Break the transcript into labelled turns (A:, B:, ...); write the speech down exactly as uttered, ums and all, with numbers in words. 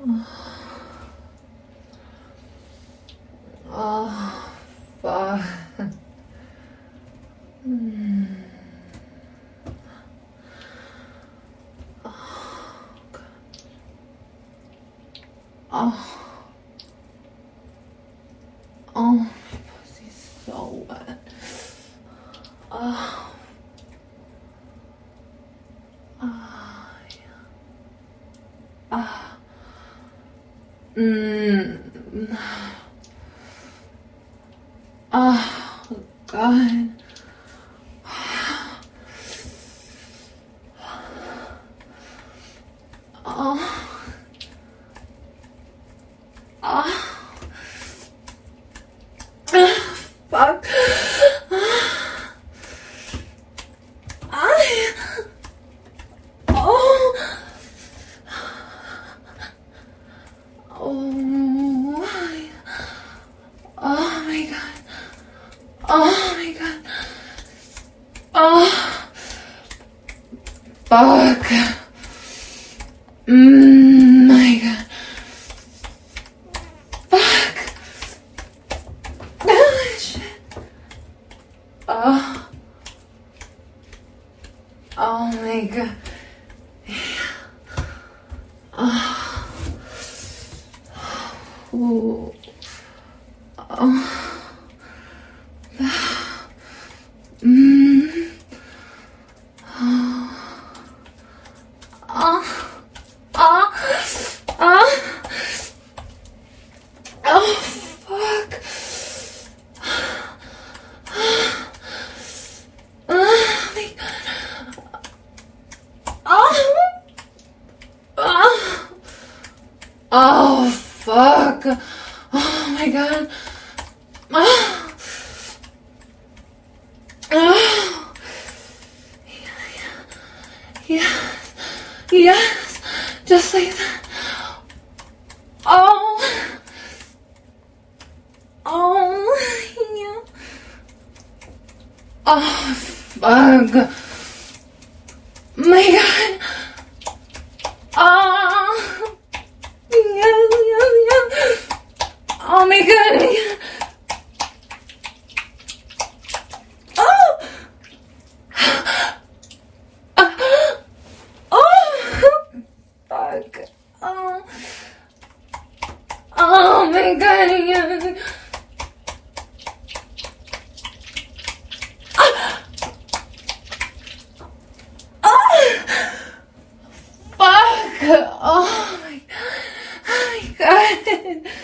A: Oh, fuck. Mm. Oh, God. Oh. Oh, my pussy's so wet. Oh. Oh, yeah. Ah. Mm. Oh, God. Oh. Oh. Fuck. I. Oh. Oh my. Oh my God. Oh my God. Oh. Fuck. Mm, my God. Fuck. Oh, shit. Oh. Oh my God. Oh. Ooh. Oh. Mm. Oh. Oh. Oh. Oh. Oh, fuck. Oh my God. Oh. Oh. Oh, fuck. Oh my God. Oh. Oh. Yes. Yes. Just like that. Oh. Oh. Yeah. Oh, fuck. My God. Oh. Yeah, yeah, yeah. Oh my God. Oh. Oh. Fuck. Oh. Oh my God. Yeah. Fuck! Oh my, oh my God!